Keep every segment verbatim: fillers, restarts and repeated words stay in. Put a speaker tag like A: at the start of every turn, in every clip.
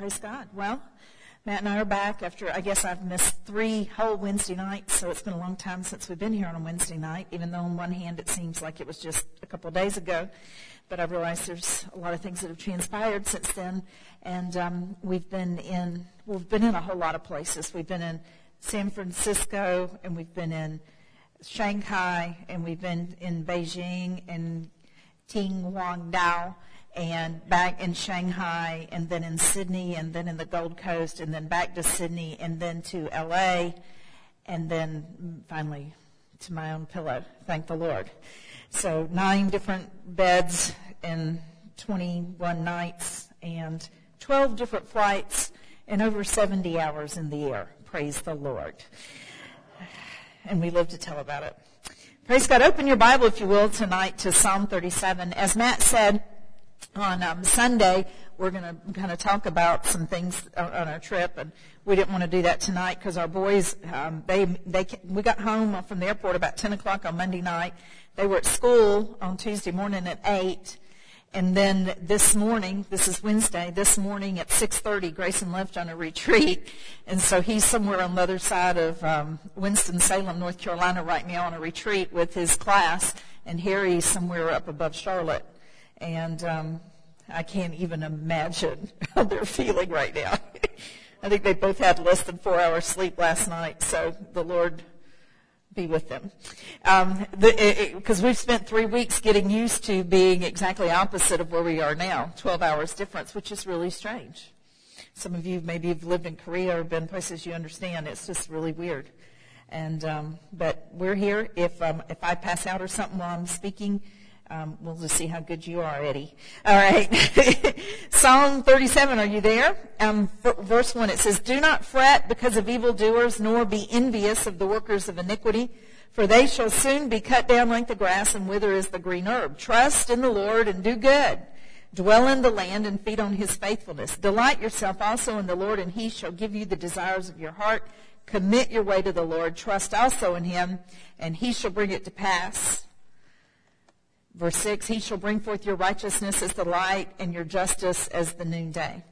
A: Praise God. Well, Matt and I are back after, I guess I've missed three whole Wednesday nights, so it's been a long time since we've been here on a Wednesday night, even though on one hand it seems like it was just a couple of days ago. But I realize there's a lot of things that have transpired since then. And um, we've been in, we've been in a whole lot of places. We've been in San Francisco, and we've been in Shanghai, and we've been in Beijing and Qinghuangdao, and back in Shanghai, and then in Sydney, and then in the Gold Coast, and then back to Sydney, and then to L A, and then finally to my own pillow. Thank the Lord. So nine different beds in twenty-one nights, and twelve different flights, and over seventy hours in the air. Praise the Lord. And we live to tell about it. Praise God. Open your Bible, if you will, tonight to Psalm thirty-seven. As Matt said, on um, Sunday, we're going to kind of talk about some things on, on our trip, and we didn't want to do that tonight because our boys, um, they, they, we got home from the airport about ten o'clock on Monday night. They were at school on Tuesday morning at eight, and then this morning, this is Wednesday, this morning at six thirty, Grayson left on a retreat, and so he's somewhere on the other side of um, Winston-Salem, North Carolina right now on a retreat with his class, and Harry's somewhere up above Charlotte. And um, I can't even imagine how they're feeling right now. I think they both had less than four hours sleep last night, so the Lord be with them. Um, because we've spent three weeks getting used to being exactly opposite of where we are now, twelve hours difference, which is really strange. Some of you maybe have lived in Korea or been places you understand. It's just really weird. And um, but we're here. If um, if I pass out or something while I'm speaking, Um, we'll just see how good you are, Eddie. All right. Psalm thirty-seven, are you there? Um, verse one, it says, "Do not fret because of evildoers, nor be envious of the workers of iniquity, for they shall soon be cut down like the grass and wither as the green herb. Trust in the Lord and do good. Dwell in the land and feed on his faithfulness. Delight yourself also in the Lord, and he shall give you the desires of your heart. Commit your way to the Lord. Trust also in him, and he shall bring it to pass." Verse six, "He shall bring forth your righteousness as the light and your justice as the noonday."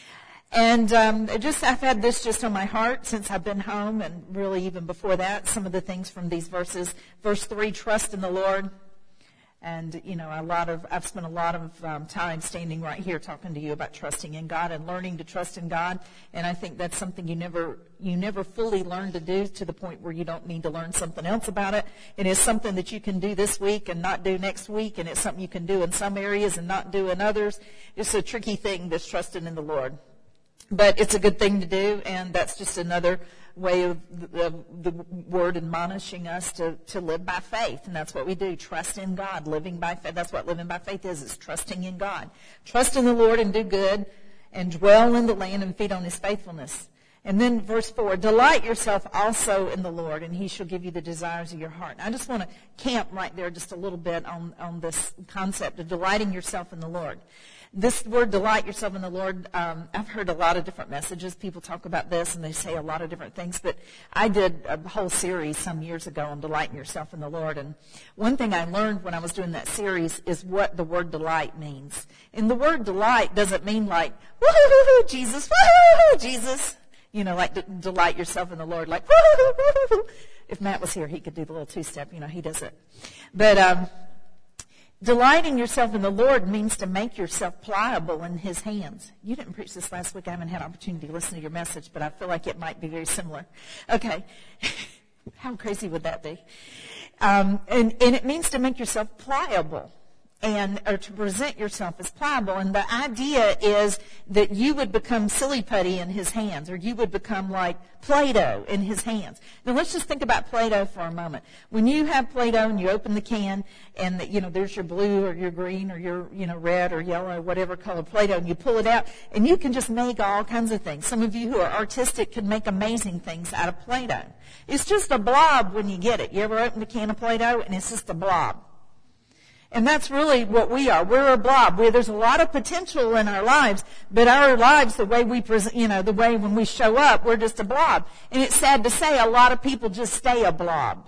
A: And um, it just I've had this just on my heart since I've been home, and really even before that, some of the things from these verses. Verse three, "Trust in the Lord." And, you know, a lot of I've spent a lot of um, time standing right here talking to you about trusting in God and learning to trust in God. And I think that's something you never you never fully learn to do to the point where you don't need to learn something else about it. It is something that you can do this week and not do next week, and it's something you can do in some areas and not do in others. It's a tricky thing, this trusting in the Lord. But it's a good thing to do, and that's just another way of the, of the word admonishing us to, to live by faith. And that's what we do, trust in God, living by faith. That's what living by faith is, is trusting in God. Trust in the Lord and do good, and dwell in the land and feed on his faithfulness. And then verse four, "Delight yourself also in the Lord, and he shall give you the desires of your heart." And I just want to camp right there just a little bit on, on this concept of delighting yourself in the Lord. This word, delight yourself in the Lord, um, I've heard a lot of different messages. People talk about this, and they say a lot of different things. But I did a whole series some years ago on delighting yourself in the Lord. And one thing I learned when I was doing that series is what the word delight means. And the word delight doesn't mean like, woo-hoo-hoo-hoo, Jesus, woo-hoo-hoo, Jesus. You know, like d- delight yourself in the Lord, like, woo-hoo-hoo-hoo. If Matt was here, he could do the little two-step. You know, he does it. But um delighting yourself in the Lord means to make yourself pliable in his hands. You didn't preach this last week. I haven't had an opportunity to listen to your message, but I feel like it might be very similar. Okay. How crazy would that be? Um, and, and it means to make yourself pliable, and or to present yourself as pliable. And the idea is that you would become silly putty in his hands, or you would become like Play-Doh in his hands. Now let's just think about Play-Doh for a moment. When you have Play-Doh and you open the can, and you know there's your blue or your green or your you know red or yellow or whatever color Play-Doh, and you pull it out, and you can just make all kinds of things. Some of you who are artistic can make amazing things out of Play-Doh. It's just a blob when you get it. You ever open a can of Play-Doh and it's just a blob? And that's really what we are. We're a blob. We're, there's a lot of potential in our lives, but our lives, the way we present, you know, the way when we show up, we're just a blob. And it's sad to say a lot of people just stay a blob.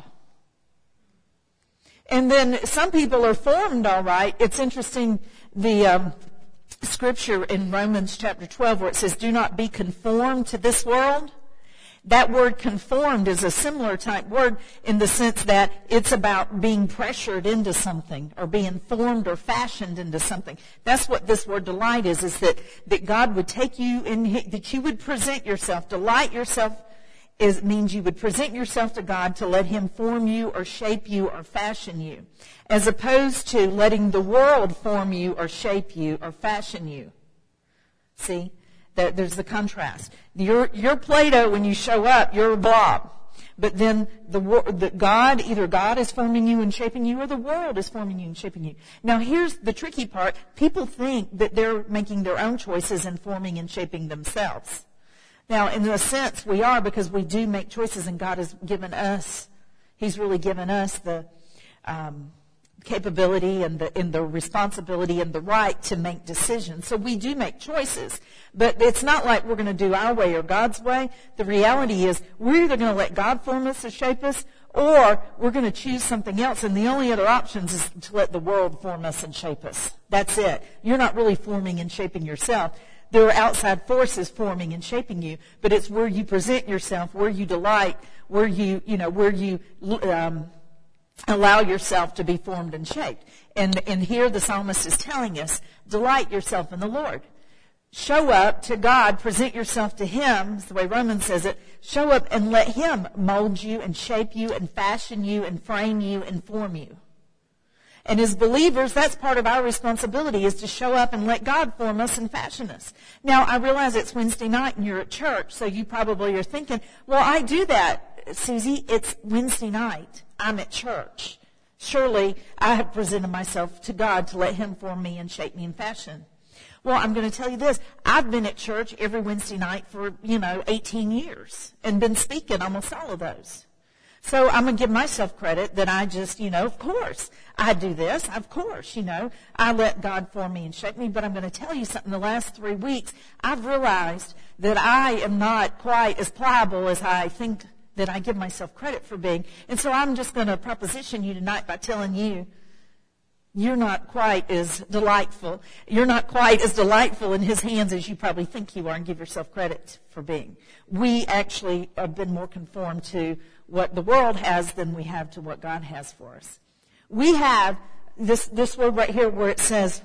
A: And then some people are formed all right. It's interesting, the um, scripture in Romans chapter twelve where it says, do not be conformed to this world. That word conformed is a similar type word in the sense that it's about being pressured into something or being formed or fashioned into something. That's what this word delight is, is that, that God would take you in, that you would present yourself. Delight yourself is, means you would present yourself to God to let Him form you or shape you or fashion you, as opposed to letting the world form you or shape you or fashion you. See? There's the contrast. You're, you're Play-Doh when you show up. You're a blob. But then the, the God, either God is forming you and shaping you, or the world is forming you and shaping you. Now, here's the tricky part. People think that they're making their own choices and forming and shaping themselves. Now, in a sense, we are, because we do make choices, and God has given us, He's really given us the um, capability and the, and the responsibility and the right to make decisions. So we do make choices. But it's not like we're going to do our way or God's way. The reality is we're either going to let God form us or shape us, or we're going to choose something else. And the only other options is to let the world form us and shape us. That's it. You're not really forming and shaping yourself. There are outside forces forming and shaping you, but it's where you present yourself, where you delight, where you, you know, where you um, allow yourself to be formed and shaped. And, and here the psalmist is telling us, delight yourself in the Lord. Show up to God, present yourself to Him, is the way Romans says it. Show up and let Him mold you and shape you and fashion you and frame you and form you. And as believers, that's part of our responsibility, is to show up and let God form us and fashion us. Now, I realize it's Wednesday night and you're at church, so you probably are thinking, well, I do that, Susie. It's Wednesday night. I'm at church. Surely I have presented myself to God to let Him form me and shape me and fashion. Well, I'm going to tell you this. I've been at church every Wednesday night for, you know, eighteen years and been speaking almost all of those. So I'm going to give myself credit that I just, you know, of course, I do this. Of course, you know, I let God form me and shape me. But I'm going to tell you something. The last three weeks, I've realized that I am not quite as pliable as I think that I give myself credit for being. And so I'm just going to proposition you tonight by telling you, you're not quite as delightful. You're not quite as delightful in His hands as you probably think you are, and give yourself credit for being. We actually have been more conformed to what the world has than we have to what God has for us. We have this, this word right here where it says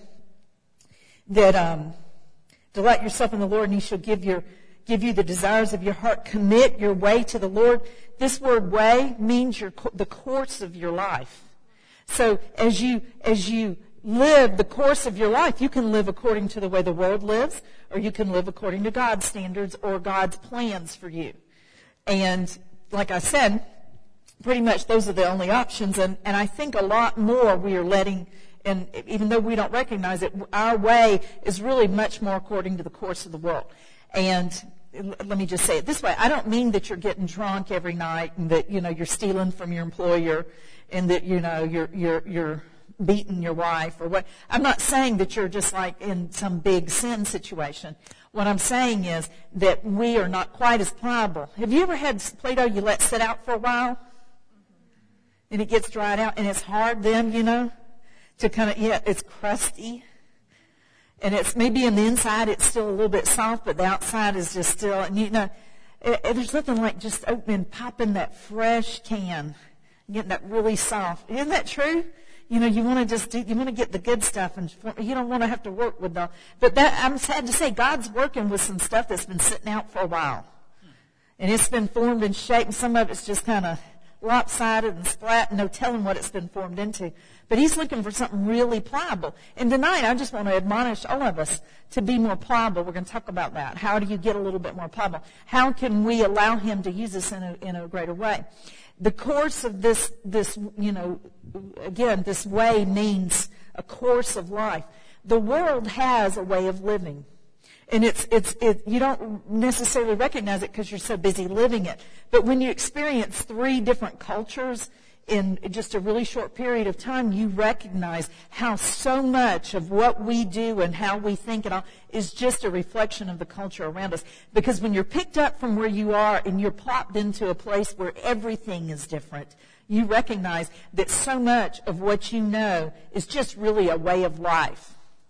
A: that um, delight yourself in the Lord, and He shall give your give you the desires of your heart. Commit your way to the Lord. This word way means your, the course of your life. So as you, as you live the course of your life, you can live according to the way the world lives, or you can live according to God's standards or God's plans for you. And like I said, pretty much those are the only options. And, and I think a lot more we are letting, and even though we don't recognize it, our way is really much more according to the course of the world. And let me just say it this way. I don't mean that you're getting drunk every night and that, you know, you're stealing from your employer and that, you know, you're, you're, you're beating your wife or what. I'm not saying that you're just like in some big sin situation. What I'm saying is that we are not quite as pliable. Have you ever had Play-Doh you let sit out for a while? And it gets dried out and it's hard then, you know, to kind of, yeah, it's crusty. And it's maybe on the inside it's still a little bit soft, but the outside is just still, and you know, it, it, there's nothing like just opening, popping that fresh can, getting that really soft. Isn't that true? You know, you want to just do, you want to get the good stuff, and you don't want to have to work with the, but that, I'm sad to say, God's working with some stuff that's been sitting out for a while. And it's been formed and shaped, and some of it's just kind of lopsided and splat, and no telling what it's been formed into. But He's looking for something really pliable. And tonight, I just want to admonish all of us to be more pliable. We're going to talk about that. How do you get a little bit more pliable? How can we allow Him to use us in a, in a greater way? The course of this, this, you know, again, this way means a course of life. The world has a way of living. And it's, it's, it, you don't necessarily recognize it because you're so busy living it. But when you experience three different cultures in just a really short period of time, you recognize how so much of what we do and how we think and all is just a reflection of the culture around us. Because when you're picked up from where you are and you're plopped into a place where everything is different, you recognize that so much of what you know is just really a way of life.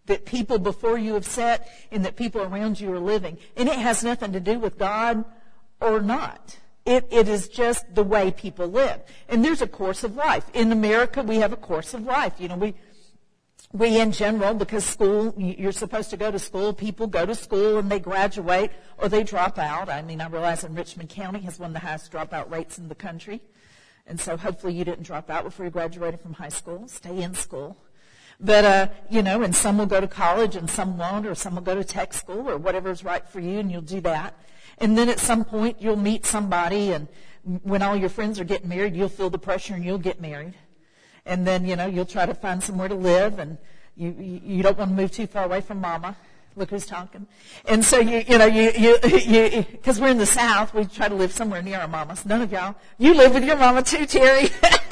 A: that people before you have set and that people around you are living. And it has nothing to do with God or not. It, it is just the way people live. And there's a course of life. In America, we have a course of life. You know, we, we in general, because school, you're supposed to go to school, people go to school and they graduate or they drop out. I mean, I realize in Richmond County has one of the highest dropout rates in the country. And so hopefully you didn't drop out before you graduated from high school. Stay in school. But, uh, you know, and some will go to college and some won't, or some will go to tech school or whatever's right for you, and you'll do that. And then at some point you'll meet somebody, and when all your friends are getting married, you'll feel the pressure and you'll get married. And then, you know, you'll try to find somewhere to live, and you, you, you don't want to move too far away from mama. Look who's talking. And so, you, you know, you, you, you, because we're in the South, we try to live somewhere near our mamas. None of y'all. You live with your mama too, Terry.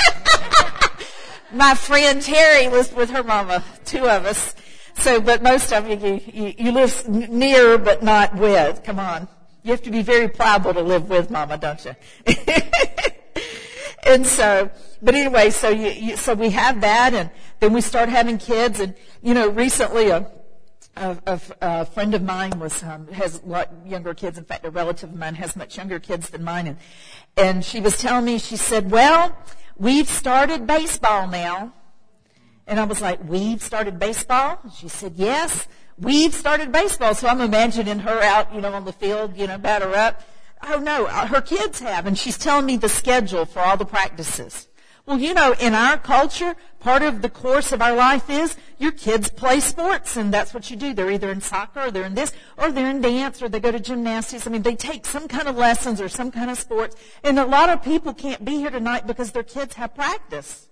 A: My friend Terry lives with her mama, two of us. So, but most of you, you, you, you live near but not with. Come on. You have to be very pliable to live with mama, don't you? And so, but anyway, so you, you, so we have that, and then we start having kids, and, you know, recently a, A, a, a friend of mine was um, has a lot younger kids. In fact, a relative of mine has much younger kids than mine. And, and she was telling me, she said, well, we've started baseball now. And I was like, we've started baseball? And she said, yes, we've started baseball. So I'm imagining her out, you know, on the field, you know, batter up. Oh, no, her kids have. And she's telling me the schedule for all the practices. Well, you know, in our culture, part of the course of our life is your kids play sports, and that's what you do. They're either in soccer, or they're in this, or they're in dance, or they go to gymnastics. I mean, they take some kind of lessons or some kind of sports. And a lot of people can't be here tonight because their kids have practice.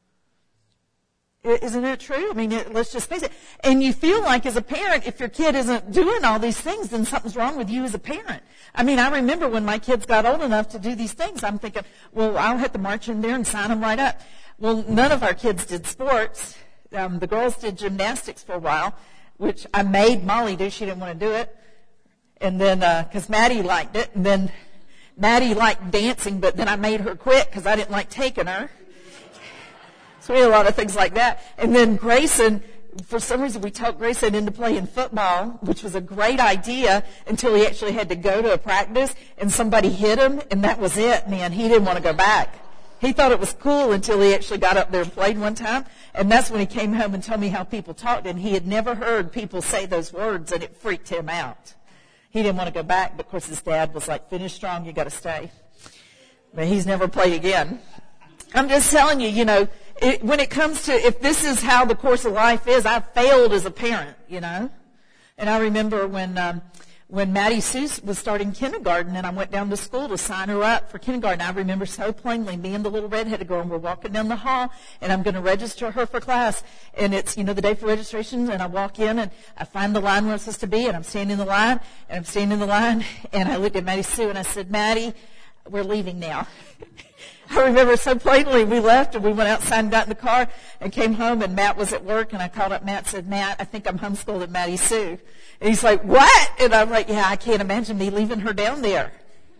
A: Isn't it true? I mean, it, let's just face it. And you feel like as a parent, if your kid isn't doing all these things, then something's wrong with you as a parent. I mean, I remember when my kids got old enough to do these things, I'm thinking, well, I'll have to march in there and sign them right up. Well, none of our kids did sports. Um, the girls did gymnastics for a while, which I made Molly do. She didn't want to do it. And then, because uh, Maddie liked it. And then Maddie liked dancing, but then I made her quit because I didn't like taking her. So we had a lot of things like that. And then Grayson, for some reason, we talked Grayson into playing football, which was a great idea until he actually had to go to a practice and somebody hit him, and that was it, man. He didn't want to go back. He thought it was cool until he actually got up there and played one time. And that's when he came home and told me how people talked, and he had never heard people say those words, and it freaked him out. He didn't want to go back, but of course his dad was like, finish strong, you got to stay. But he's never played again. I'm just telling you, you know, it, when it comes to, if this is how the course of life is, I've failed as a parent, you know. And I remember when um, when Maddie Sue was starting kindergarten, and I went down to school to sign her up for kindergarten. I remember so plainly, me and the little redheaded girl, and we're walking down the hall, and I'm going to register her for class. And it's, you know, the day for registration, and I walk in, and I find the line where it's supposed to be, and I'm standing in the line, and I'm standing in the line, and I looked at Maddie Sue, and I said, Maddie, we're leaving now. I remember so plainly, we left and we went outside and got in the car and came home, and Matt was at work, and I called up Matt and said, Matt, I think I'm homeschooling Maddie Sue. And he's like, what? And I'm like, yeah, I can't imagine me leaving her down there.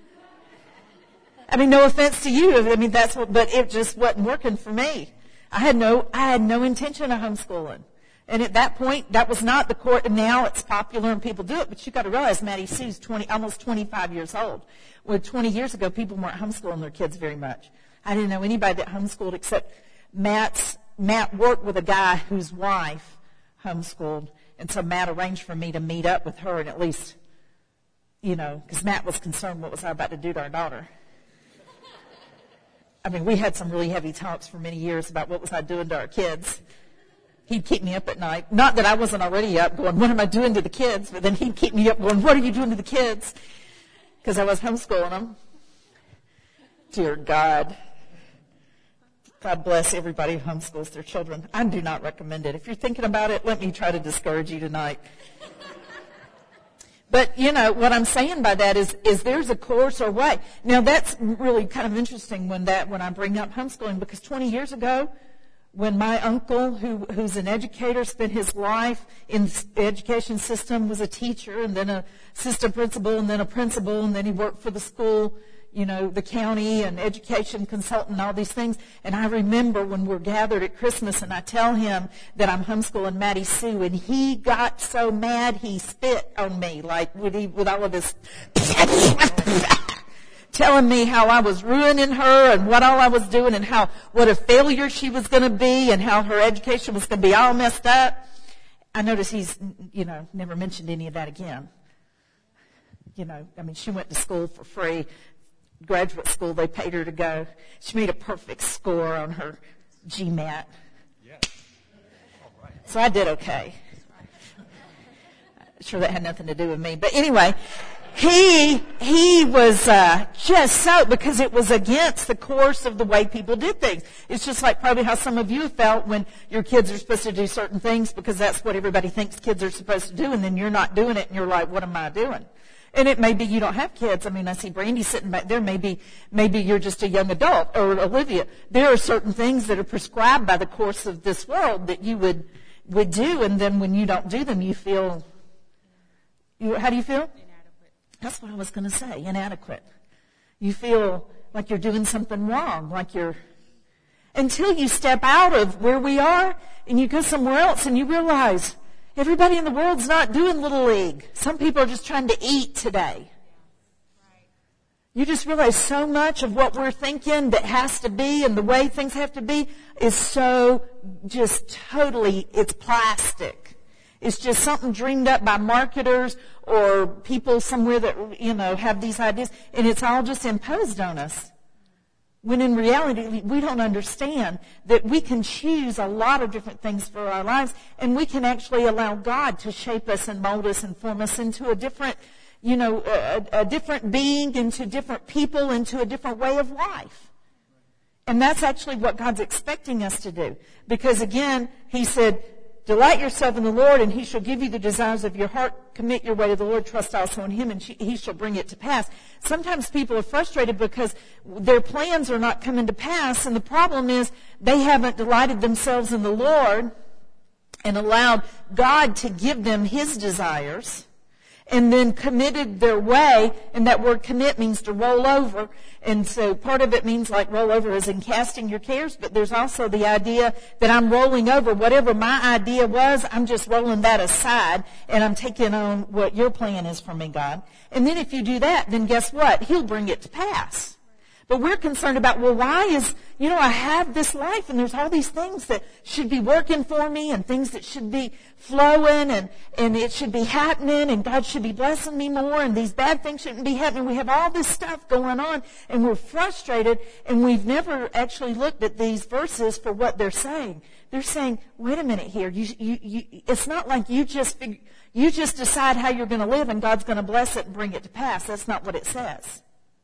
A: I mean, no offense to you. I mean, that's what, but it just wasn't working for me. I had no, I had no intention of homeschooling. And at that point, that was not the court, and now it's popular and people do it, but you've got to realize Maddie Sue's twenty, almost twenty-five years old. Well, twenty years ago, people weren't homeschooling their kids very much. I didn't know anybody that homeschooled except Matt's, Matt worked with a guy whose wife homeschooled, and so Matt arranged for me to meet up with her and at least, you know, because Matt was concerned what was I about to do to our daughter. I mean, we had some really heavy talks for many years about what was I doing to our kids. He'd keep me up at night. Not that I wasn't already up going, what am I doing to the kids? But then he'd keep me up going, what are you doing to the kids? Because I was homeschooling them. Dear God. God bless everybody who homeschools their children. I do not recommend it. If you're thinking about it, let me try to discourage you tonight. But, you know, what I'm saying by that is, is there's a course or way. Now, that's really kind of interesting when that, when I bring up homeschooling, because twenty years ago, when my uncle, who, who's an educator, spent his life in the education system, was a teacher, and then a assistant principal, and then a principal, and then he worked for the school, you know, the county and education consultant and all these things. And I remember when we're gathered at Christmas and I tell him that I'm homeschooling Maddie Sue, and he got so mad he spit on me, like with, he, with all of his telling me how I was ruining her and what all I was doing and how, what a failure she was going to be and how her education was going to be all messed up. I notice he's, you know, never mentioned any of that again. You know, I mean, she went to school for free. Graduate school, they paid her to go. She made a perfect score on her GMAT. Yeah. All right. So I did okay. Sure, that had nothing to do with me. But anyway, he he was uh, just so, because it was against the course of the way people did things. It's just like probably how some of you felt when your kids are supposed to do certain things because that's what everybody thinks kids are supposed to do, and then you're not doing it, and you're like, what am I doing? And it may be you don't have kids. I mean, I see Brandy sitting back there. Maybe, maybe you're just a young adult, or Olivia. There are certain things that are prescribed by the course of this world that you would, would do. And then when you don't do them, you feel, you, how do you feel? Inadequate. That's what I was going to say. Inadequate. You feel like you're doing something wrong, like you're, until you step out of where we are and you go somewhere else and you realize, everybody in the world's not doing Little League. Some people are just trying to eat today. You just realize so much of what we're thinking that has to be and the way things have to be is so just totally, it's plastic. It's just something dreamed up by marketers or people somewhere that, you know, have these ideas, and it's all just imposed on us. When in reality, we don't understand that we can choose a lot of different things for our lives, and we can actually allow God to shape us and mold us and form us into a different, you know, a, a different being, into different people, into a different way of life. And that's actually what God's expecting us to do. Because again, He said, delight yourself in the Lord, and He shall give you the desires of your heart. Commit your way to the Lord. Trust also in Him, and He shall bring it to pass. Sometimes people are frustrated because their plans are not coming to pass, and the problem is they haven't delighted themselves in the Lord and allowed God to give them His desires, and then committed their way, and that word commit means to roll over. And so part of it means like roll over as in casting your cares, but there's also the idea that I'm rolling over. Whatever my idea was, I'm just rolling that aside, and I'm taking on what your plan is for me, God. And then if you do that, then guess what? He'll bring it to pass. But we're concerned about, well, why is, you know, I have this life and there's all these things that should be working for me and things that should be flowing and, and it should be happening and God should be blessing me more and these bad things shouldn't be happening. We have all this stuff going on and we're frustrated, and we've never actually looked at these verses for what they're saying. They're saying, wait a minute here. You, you, you, it's not like you just figure, you just decide how you're going to live and God's going to bless it and bring it to pass. That's not what it says.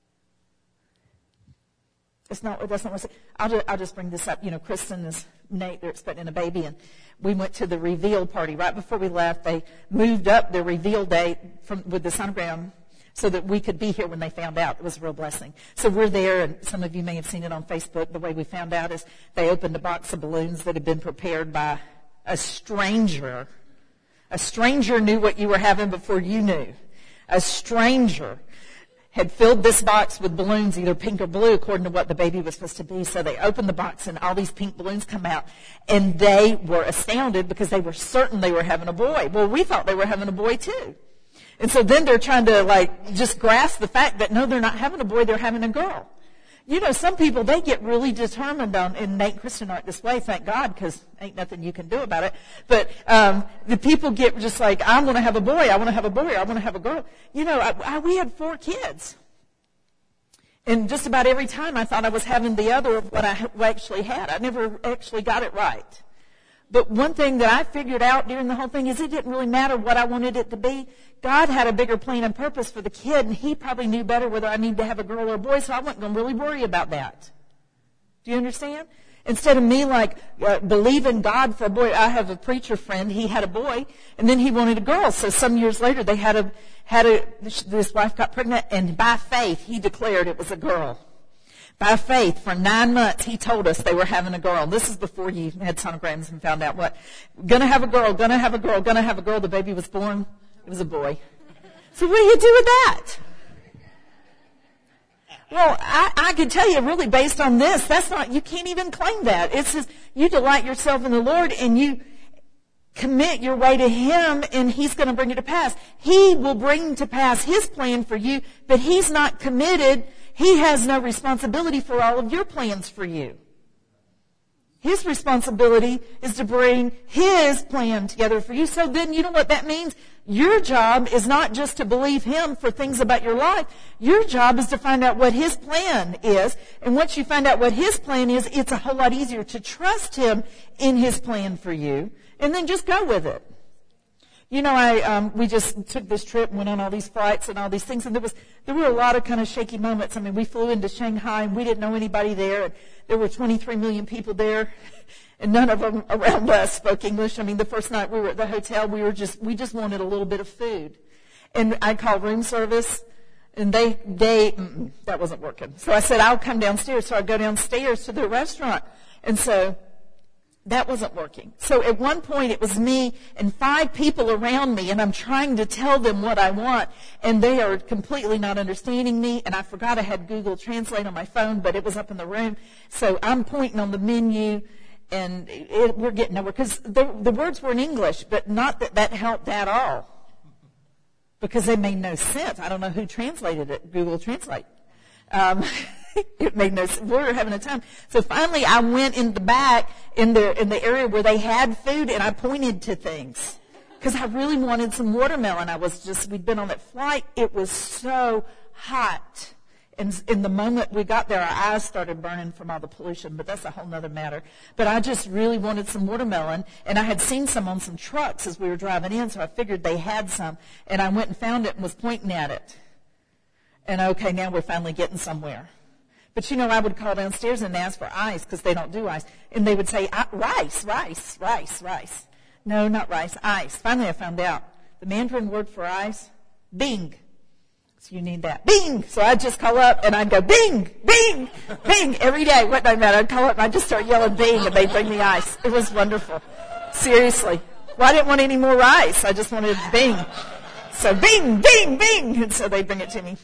A: It's not, that's not what it says. I'll just, I'll just bring this up. You know, Kristen and Nate, they're expecting a baby, and we went to the reveal party. Right before we left, they moved up the reveal date from, with the sonogram so that we could be here when they found out. It was a real blessing. So we're there, and some of you may have seen it on Facebook. The way we found out is they opened a box of balloons that had been prepared by a stranger. A stranger knew what you were having before you knew. A stranger had filled this box with balloons, either pink or blue, according to what the baby was supposed to be. So they opened the box, and all these pink balloons come out, and they were astounded because they were certain they were having a boy. Well, we thought they were having a boy, too. And so then they're trying to, like, just grasp the fact that, no, they're not having a boy, they're having a girl. You know, some people, they get really determined on, and Nate and Kristen aren't this way, thank God, because ain't nothing you can do about it. But um, the people get just like, I want to have a boy, I want to have a boy, I want to have a girl. You know, I, I, we had four kids. And just about every time I thought I was having the other of what I actually had. I never actually got it right. But one thing that I figured out during the whole thing is it didn't really matter what I wanted it to be. God had a bigger plan and purpose for the kid, and He probably knew better whether I needed to have a girl or a boy, so I wasn't going to really worry about that. Do you understand? Instead of me, like, uh, believing God for a boy, I have a preacher friend, he had a boy, and then he wanted a girl. So some years later, they had a, had a, this wife got pregnant, and by faith, he declared it was a girl. By faith, for nine months, he told us they were having a girl. This is before you had sonograms and found out what. Gonna have a girl, gonna have a girl, gonna have a girl. The baby was born. It was a boy. So what do you do with that? Well, I, I could tell you really based on this, that's not, you can't even claim that. It's just, you delight yourself in the Lord and you commit your way to Him and He's going to bring it to pass. He will bring to pass His plan for you, but He's not committed. He has no responsibility for all of your plans for you. His responsibility is to bring His plan together for you. So then, you know what that means? Your job is not just to believe Him for things about your life. Your job is to find out what His plan is. And once you find out what His plan is, it's a whole lot easier to trust Him in His plan for you. And then just go with it. You know, I um, we just took this trip and went on all these flights and all these things, and there was there were a lot of kind of shaky moments. I mean, we flew into Shanghai and we didn't know anybody there, and there were twenty-three million people there, and none of them around us spoke English. I mean, the first night we were at the hotel, we were just we just wanted a little bit of food, and I called room service, and they they mm, that wasn't working. So I said I'll come downstairs. So I go downstairs to the restaurant, and so. That wasn't working. So at one point it was me and five people around me, and I'm trying to tell them what I want, and they are completely not understanding me, and I forgot I had Google Translate on my phone, but it was up in the room. So I'm pointing on the menu, and it, we're getting nowhere, because the, the words were in English, but not that that helped at all, because they made no sense. I don't know who translated it, Google Translate. Um, It made no sense. We were having a time. So finally I went in the back in the in the area where they had food, and I pointed to things because I really wanted some watermelon. I was just, we'd been on that flight. It was so hot. And in the moment we got there, our eyes started burning from all the pollution, but that's a whole nother matter. But I just really wanted some watermelon, and I had seen some on some trucks as we were driving in, so I figured they had some. And I went and found it and was pointing at it. And okay, now we're finally getting somewhere. But, you know, I would call downstairs and ask for ice because they don't do ice. And they would say, rice, rice, rice, rice. No, not rice, ice. Finally, I found out the Mandarin word for ice, bing. So you need that. Bing! So I'd just call up and I'd go, bing, bing, bing, every day. What did I matter? I'd call up and I'd just start yelling bing, and they'd bring me ice. It was wonderful. Seriously. Well, I didn't want any more rice. I just wanted bing. So bing, bing, bing. And so they'd bring it to me.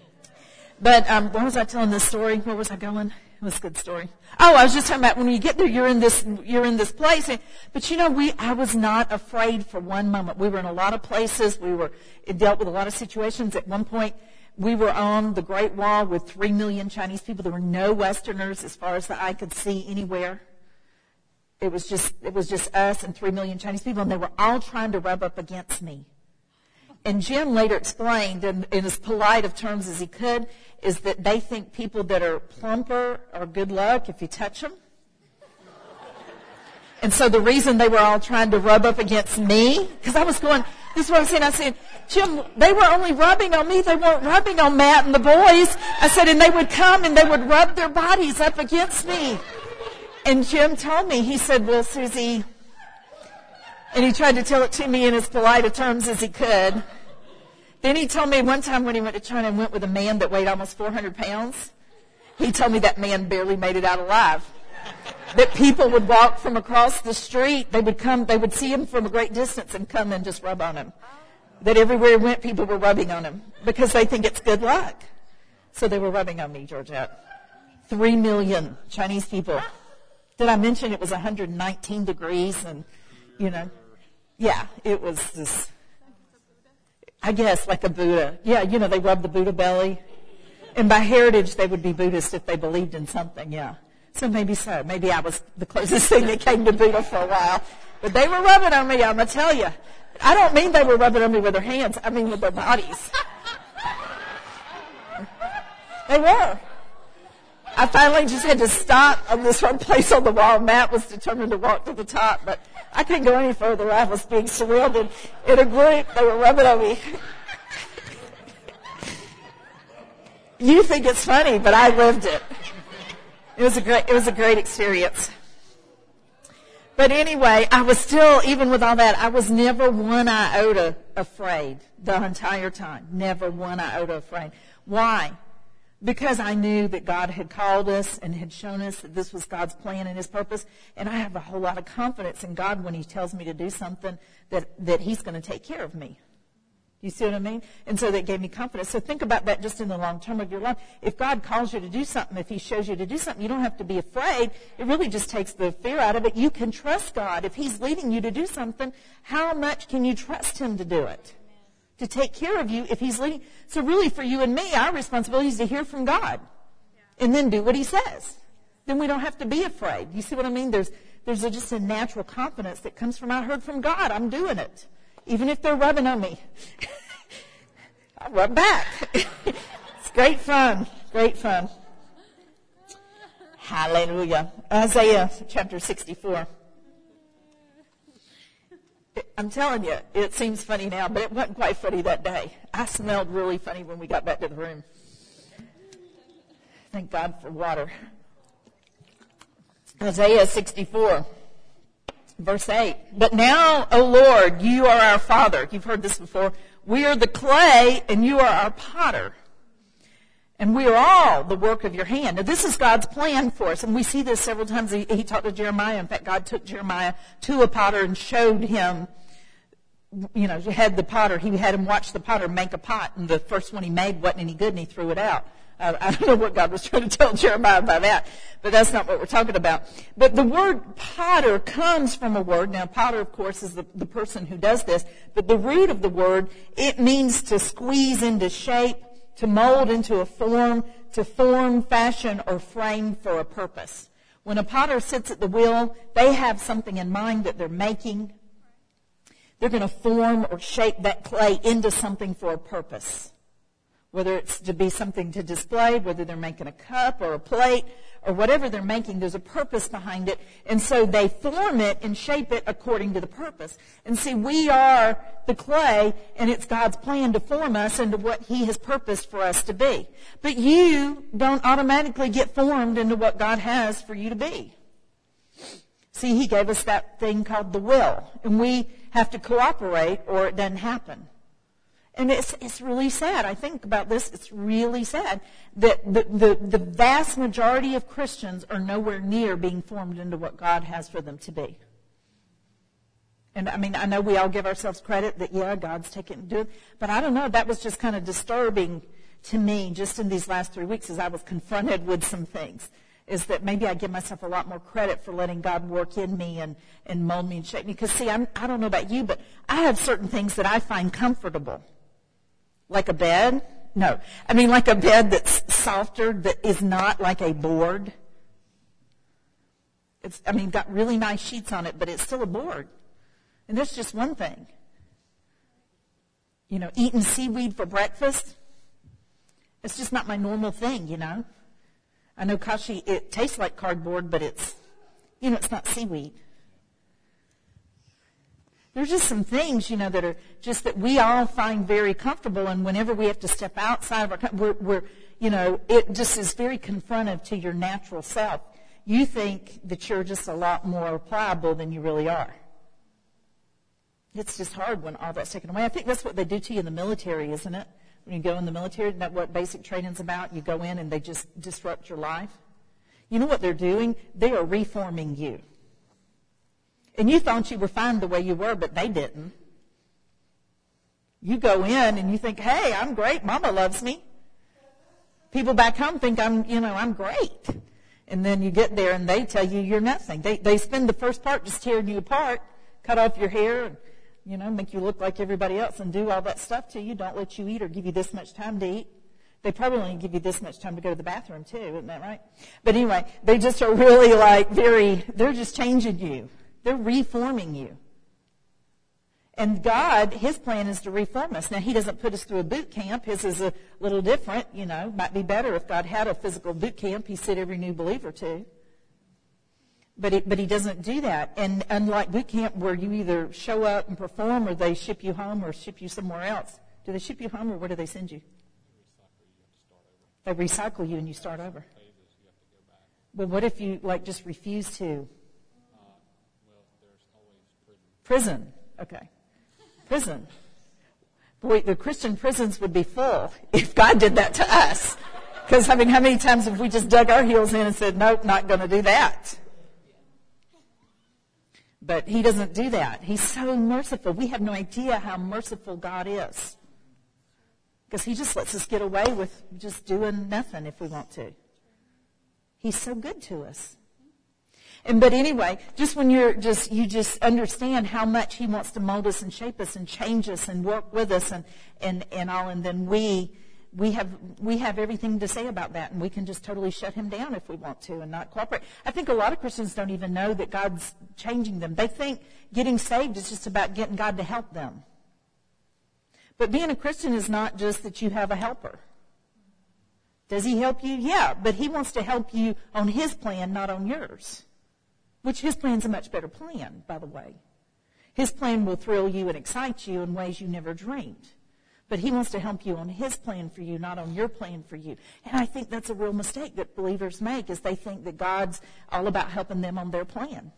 A: But um, why was I telling this story? Where was I going? It was a good story. Oh, I was just talking about when you get there, you're in this, you're in this place. And, but you know, we, I was not afraid for one moment. We were in a lot of places. We were, it dealt with a lot of situations. At one point, we were on the Great Wall with three million Chinese people. There were no Westerners as far as the eye could see anywhere. It was just, it was just us and three million Chinese people, and they were all trying to rub up against me. And Jim later explained, in, in as polite of terms as he could, is that they think people that are plumper are good luck if you touch them. And so the reason they were all trying to rub up against me, because I was going, this is what I'm saying, I said, Jim, they were only rubbing on me, they weren't rubbing on Matt and the boys. I said, and they would come and they would rub their bodies up against me. And Jim told me, he said, well, Susie, and he tried to tell it to me in as polite of terms as he could. Then he told me one time when he went to China and went with a man that weighed almost four hundred pounds, he told me that man barely made it out alive. That people would walk from across the street, they would come, they would see him from a great distance and come and just rub on him. That everywhere he went, people were rubbing on him because they think it's good luck. So they were rubbing on me, Georgette. Three million Chinese people. Did I mention it was one hundred nineteen degrees and, you know, yeah, it was this, I guess, like a Buddha. Yeah, you know, they rub the Buddha belly. And by heritage, they would be Buddhist if they believed in something, yeah. So maybe so. Maybe I was the closest thing that came to Buddha for a while. But they were rubbing on me, I'm going to tell you. I don't mean they were rubbing on me with their hands. I mean with their bodies. They were. I finally just had to stop on this one place on the wall. Matt was determined to walk to the top, but I couldn't go any further. I was being surrounded in a group. They were rubbing on me. You think it's funny, but I lived it. It was a great, it was a great experience. But anyway, I was still, even with all that, I was never one iota afraid the entire time. Never one iota afraid. Why? Because I knew that God had called us and had shown us that this was God's plan and His purpose. And I have a whole lot of confidence in God when He tells me to do something, that, that He's going to take care of me. You see what I mean? And so that gave me confidence. So think about that just in the long term of your life. If God calls you to do something, if he shows you to do something, you don't have to be afraid. It really just takes the fear out of it. You can trust God. If he's leading you to do something, how much can you trust him to do it? To take care of you if he's leading. So really for you and me, our responsibility is to hear from God and then do what he says. Then we don't have to be afraid. You see what I mean? There's, there's a, just a natural confidence that comes from, I heard from God. I'm doing it. Even if they're rubbing on me. I'll rub back. It's great fun. Great fun. Hallelujah. Isaiah chapter sixty-four. I'm telling you, it seems funny now, but it wasn't quite funny that day. I smelled really funny when we got back to the room. Thank God for water. Isaiah sixty-four. Verse eight, but now, O Lord, you are our Father. You've heard this before. We are the clay, and you are our potter. And we are all the work of your hand. Now, this is God's plan for us, and we see this several times. He, he talked to Jeremiah. In fact, God took Jeremiah to a potter and showed him, you know, he had the potter. He had him watch the potter make a pot, and the first one he made wasn't any good, and he threw it out. Uh, I don't know what God was trying to tell Jeremiah by that, but that's not what we're talking about. But the word potter comes from a word. Now, potter, of course, is the, the person who does this, but the root of the word, it means to squeeze into shape, to mold into a form, to form, fashion, or frame for a purpose. When a potter sits at the wheel, they have something in mind that they're making. They're going to form or shape that clay into something for a purpose. Whether it's to be something to display, whether they're making a cup or a plate or whatever they're making, there's a purpose behind it. And so they form it and shape it according to the purpose. And see, we are the clay, and it's God's plan to form us into what he has purposed for us to be. But you don't automatically get formed into what God has for you to be. See, he gave us that thing called the will, and we have to cooperate or it doesn't happen. And it's it's really sad. I think about this. It's really sad that the, the, the vast majority of Christians are nowhere near being formed into what God has for them to be. And I mean, I know we all give ourselves credit that, yeah, God's taken and do it. But I don't know. That was just kind of disturbing to me just in these last three weeks as I was confronted with some things. Is that maybe I give myself a lot more credit for letting God work in me and, and mold me and shape me. Because, see, I'm, I don't know about you, but I have certain things that I find comfortable. Like a bed? No. I mean like a bed that's softer, that is not like a board. It's, I mean, got really nice sheets on it, but it's still a board. And that's just one thing. You know, eating seaweed for breakfast, it's just not my normal thing, you know. I know kashi, it tastes like cardboard, but it's, you know, it's not seaweed. There's just some things, you know, that are just that we all find very comfortable, and whenever we have to step outside of our, we're, we're, you know, it just is very confrontive to your natural self. You think that you're just a lot more pliable than you really are. It's just hard when all that's taken away. I think that's what they do to you in the military, isn't it? When you go in the military, isn't that what basic training's about? You go in and they just disrupt your life. You know what they're doing? They are reforming you. And you thought you were fine the way you were, but they didn't. You go in and you think, hey, I'm great. Mama loves me. People back home think I'm, you know, I'm great. And then you get there and they tell you you're nothing. They, they spend the first part just tearing you apart, cut off your hair, and, you know, make you look like everybody else and do all that stuff to you. Don't let you eat or give you this much time to eat. They probably only give you this much time to go to the bathroom too, isn't that right? But anyway, they just are really like very, they're just changing you. They're reforming you. And God, his plan is to reform us. Now, he doesn't put us through a boot camp. His is a little different, you know. Might be better if God had a physical boot camp. He sent every new believer to. But, it, but he doesn't do that. And unlike boot camp where you either show up and perform or they ship you home or ship you somewhere else. Do they ship you home or where do they send you? They recycle you and you start over. Well, what if you, like, just refuse to? Prison. Okay. Prison. Boy, the Christian prisons would be full if God did that to us. Because, I mean, how many times have we just dug our heels in and said, nope, not going to do that? But he doesn't do that. He's so merciful. We have no idea how merciful God is. Because he just lets us get away with just doing nothing if we want to. He's so good to us. And but anyway, just when you're just you just understand how much he wants to mold us and shape us and change us and work with us and and, and all, and then we we have we have everything to say about that, and we can just totally shut him down if we want to and not cooperate. I think a lot of Christians don't even know that God's changing them. They think getting saved is just about getting God to help them. But being a Christian is not just that you have a helper. Does he help you? Yeah, but he wants to help you on his plan, not on yours. Which his plan's a much better plan, by the way. His plan will thrill you and excite you in ways you never dreamed. But he wants to help you on his plan for you, not on your plan for you. And I think that's a real mistake that believers make, is they think that God's all about helping them on their plan.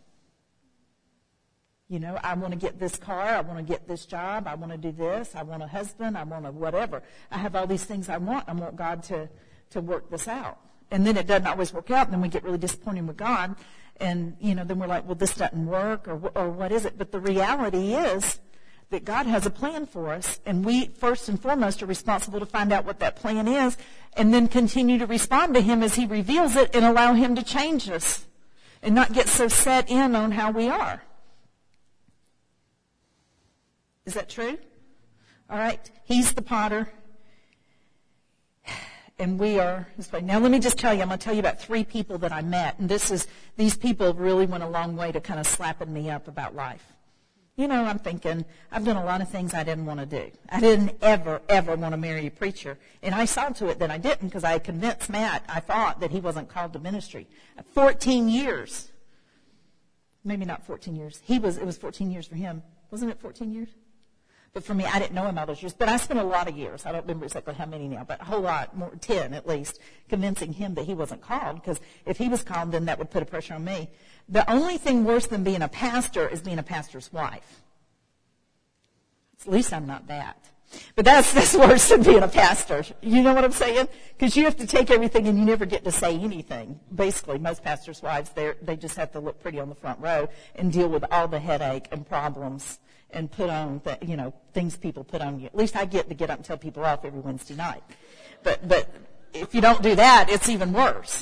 A: You know, I want to get this car, I want to get this job, I want to do this, I want a husband, I want a whatever. I have all these things I want. I want God to, to work this out. And then it doesn't always work out, and then we get really disappointed with God. And, you know, then we're like, well, this doesn't work, or, or what is it? But the reality is that God has a plan for us, and we, first and foremost, are responsible to find out what that plan is, and then continue to respond to him as he reveals it and allow him to change us, and not get so set in on how we are. Is that true? All right. He's the potter. And we are this way. Now, let me just tell you, I'm going to tell you about three people that I met. And this is, these people really went a long way to kind of slapping me up about life. You know, I'm thinking, I've done a lot of things I didn't want to do. I didn't ever, ever want to marry a preacher. And I saw to it that I didn't, because I had convinced Matt, I thought, that he wasn't called to ministry. fourteen years. Maybe not fourteen years. He was, it was fourteen years for him. Wasn't it fourteen years? But for me, I didn't know him all those years. But I spent a lot of years, I don't remember exactly how many now, but a whole lot, more, ten at least, convincing him that he wasn't called. Because if he was called, then that would put a pressure on me. The only thing worse than being a pastor is being a pastor's wife. At least I'm not that. But that's, that's worse than being a pastor. You know what I'm saying? Because you have to take everything and you never get to say anything. Basically, most pastors' wives, they just have to look pretty on the front row and deal with all the headache and problems and put on, the, you know, things people put on you. At least I get to get up and tell people off every Wednesday night. But but if you don't do that, it's even worse.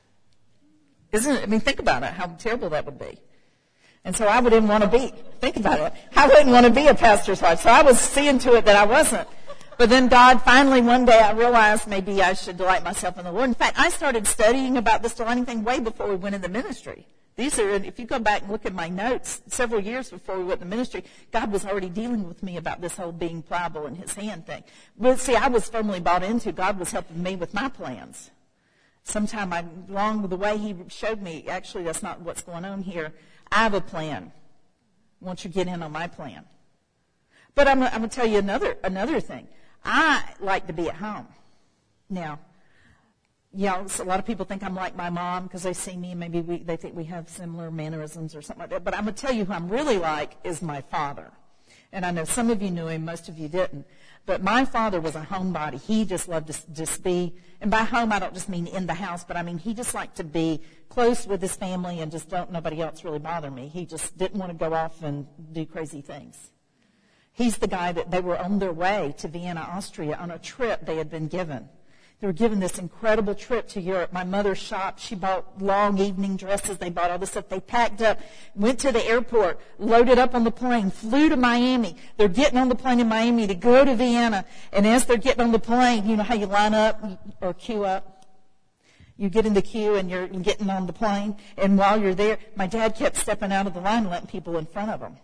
A: Isn't it? I mean, think about it, how terrible that would be. And so I wouldn't want to be, think about it, I wouldn't want to be a pastor's wife. So I was seeing to it that I wasn't. But then God, finally one day I realized maybe I should delight myself in the Lord. In fact, I started studying about this delighting thing way before we went into ministry. These are, if you go back and look at my notes, several years before we went to ministry, God was already dealing with me about this whole being pliable in his hand thing. But see, I was firmly bought into, God was helping me with my plans. Sometime I, along the way he showed me, actually that's not what's going on here. I have a plan. Won't you get in on my plan? But I'm, I'm going to tell you another, another thing. I like to be at home. Now, yeah, so a lot of people think I'm like my mom because they see me and maybe we, they think we have similar mannerisms or something like that. But I'm going to tell you who I'm really like is my father. And I know some of you knew him, most of you didn't. But my father was a homebody. He just loved to just be, and by home I don't just mean in the house, but I mean he just liked to be close with his family and just don't nobody else really bother me. He just didn't want to go off and do crazy things. He's the guy that they were on their way to Vienna, Austria on a trip they had been given. They were given this incredible trip to Europe. My mother shopped. She bought long evening dresses. They bought all this stuff. They packed up, went to the airport, loaded up on the plane, flew to Miami. They're getting on the plane in Miami to go to Vienna. And as they're getting on the plane, you know how you line up or queue up? You get in the queue and you're getting on the plane. And while you're there, my dad kept stepping out of the line and letting people in front of him.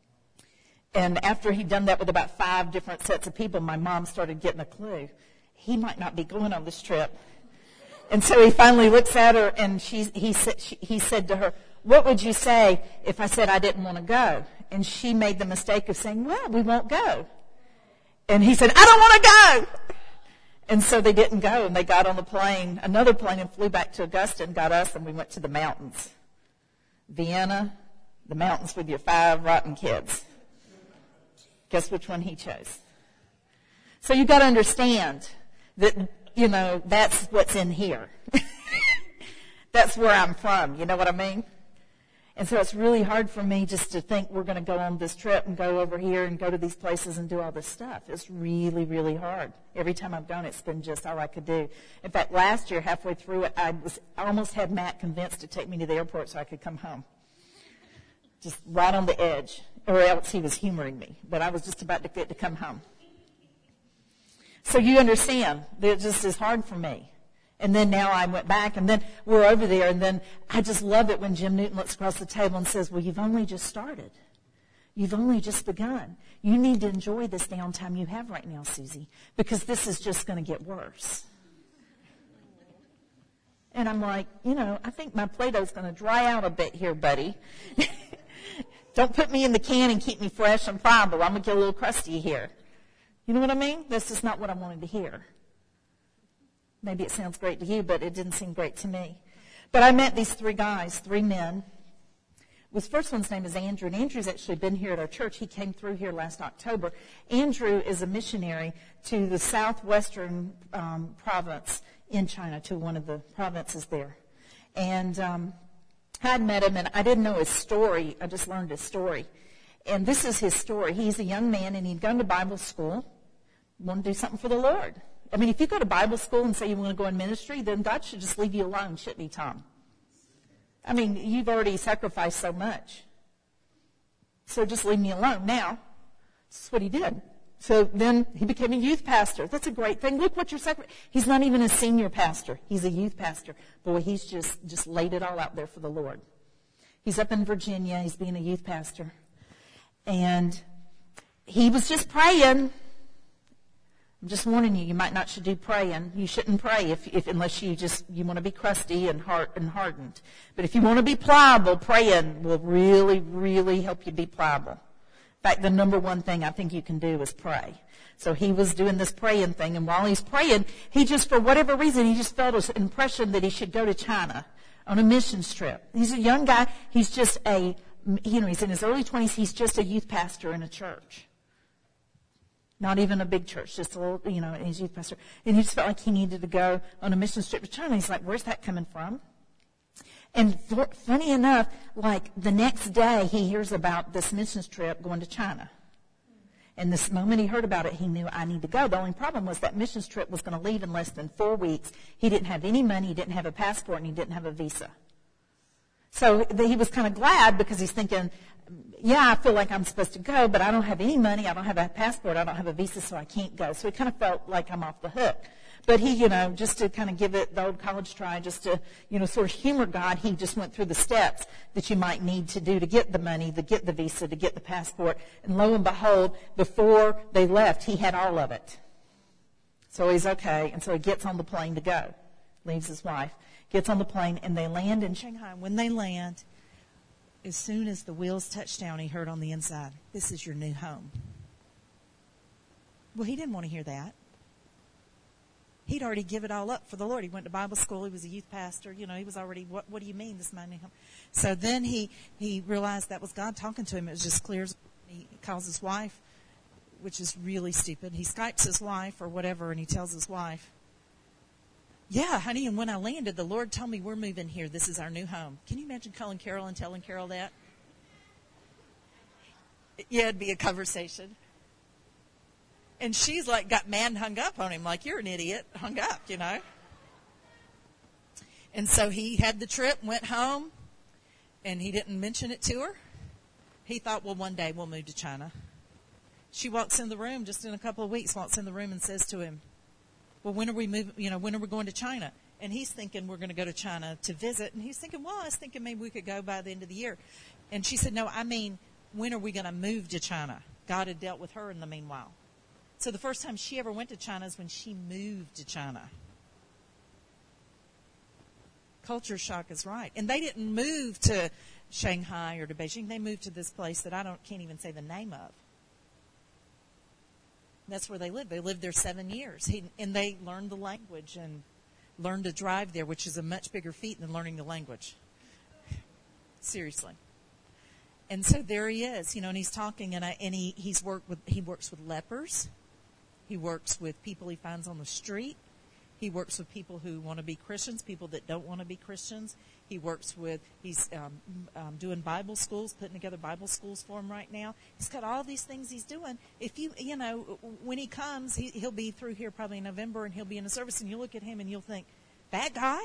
A: And after he'd done that with about five different sets of people, my mom started getting a clue. He might not be going on this trip. And so he finally looks at her and she, he, said, she, he said to her, what would you say if I said I didn't want to go? And she made the mistake of saying, well, we won't go. And he said, I don't want to go. And so they didn't go, and they got on the plane, another plane, and flew back to Augusta and got us, and we went to the mountains. Vienna, the mountains with your five rotten kids. Guess which one he chose? So you got to understand that, you know, that's what's in here. That's where I'm from. You know what I mean? And so it's really hard for me just to think we're going to go on this trip and go over here and go to these places and do all this stuff. It's really, really hard. Every time I've gone, it's been just all I could do. In fact, last year, halfway through it, I was I almost had Matt convinced to take me to the airport so I could come home. Just right on the edge, or else he was humoring me. But I was just about to get to come home. So you understand that it just is hard for me. And then now I went back, and then we're over there, and then I just love it when Jim Newton looks across the table and says, well, you've only just started. You've only just begun. You need to enjoy this downtime you have right now, Susie, because this is just going to get worse. And I'm like, you know, I think my Play-Doh's going to dry out a bit here, buddy. Don't put me in the can and keep me fresh and pliable. I'm going to get a little crusty here. You know what I mean? This is not what I wanted to hear. Maybe it sounds great to you, but it didn't seem great to me. But I met these three guys, three men. This first one's name is Andrew, and Andrew's actually been here at our church. He came through here last October. Andrew is a missionary to the southwestern um, province in China, to one of the provinces there. And um, I had met him, and I didn't know his story. I just learned his story. And this is his story. He's a young man, and he'd gone to Bible school, wanted to do something for the Lord. I mean, if you go to Bible school and say you want to go in ministry, then God should just leave you alone, shouldn't he, Tom? I mean, you've already sacrificed so much. So just leave me alone. Now, this is what he did. So then he became a youth pastor. That's a great thing. Look what you're sacrificing. He's not even a senior pastor. He's a youth pastor. Boy, he's just, just laid it all out there for the Lord. He's up in Virginia. He's being a youth pastor. And he was just praying. I'm just warning you, you might not should do praying. You shouldn't pray if, if unless you just you want to be crusty and hard and hardened. But if you want to be pliable, praying will really, really help you be pliable. In fact, the number one thing I think you can do is pray. So he was doing this praying thing, and while he's praying, he just, for whatever reason, he just felt an impression that he should go to China on a missions trip. He's a young guy. He's just a, you know, he's in his early twenties. He's just a youth pastor in a church. Not even a big church, just a little, you know, he's a youth pastor. And he just felt like he needed to go on a mission trip to China. He's like, where's that coming from? And for, funny enough, like the next day he hears about this missions trip going to China. And this moment he heard about it, he knew, I need to go. The only problem was that missions trip was going to leave in less than four weeks. He didn't have any money, he didn't have a passport, and he didn't have a visa. So he was kind of glad because he's thinking, yeah, I feel like I'm supposed to go, but I don't have any money, I don't have a passport, I don't have a visa, so I can't go. So he kind of felt like I'm off the hook. But he, you know, just to kind of give it the old college try, just to, you know, sort of humor God, he just went through the steps that you might need to do to get the money, to get the visa, to get the passport. And lo and behold, before they left, he had all of it. So he's okay. And so he gets on the plane to go. Leaves his wife. Gets on the plane, and they land in Shanghai. When they land, as soon as the wheels touched down, he heard on the inside, this is your new home. Well, he didn't want to hear that. He'd already give it all up for the Lord. He went to Bible school. He was a youth pastor. You know, he was already, what, what do you mean this is my new home? So then he, he realized that was God talking to him. It was just clear as he calls his wife, which is really stupid. He Skypes his wife or whatever, and he tells his wife, yeah, honey, and when I landed, the Lord told me we're moving here. This is our new home. Can you imagine calling Carol and telling Carol that? Yeah, it'd be a conversation. And she's like got mad and hung up on him, like, you're an idiot, hung up, you know. And so he had the trip, went home, and he didn't mention it to her. He thought, well, one day we'll move to China. She walks in the room, just in a couple of weeks, walks in the room and says to him, well, when are we moving, you know, when are we going to China? And he's thinking we're going to go to China to visit. And he's thinking, well, I was thinking maybe we could go by the end of the year. And she said, no, I mean, when are we going to move to China? God had dealt with her in the meanwhile. So the first time she ever went to China is when she moved to China. Culture shock is right. And they didn't move to Shanghai or to Beijing. They moved to this place that I don't can't even say the name of. That's where they lived. They lived there seven years. He, and they learned the language and learned to drive there, which is a much bigger feat than learning the language. Seriously. And so there he is, you know, and he's talking, and, I, and he, he's worked with, he works with lepers. He works with people he finds on the street.
B: He works with people who want to be Christians, people that don't want to be Christians. He works with, he's um, um, doing Bible schools, putting together Bible schools for them right now. He's got all these things he's doing. If you, you know, when he comes, he, he'll be through here probably in November, and he'll be in a service, and you look at him and you'll think, that guy?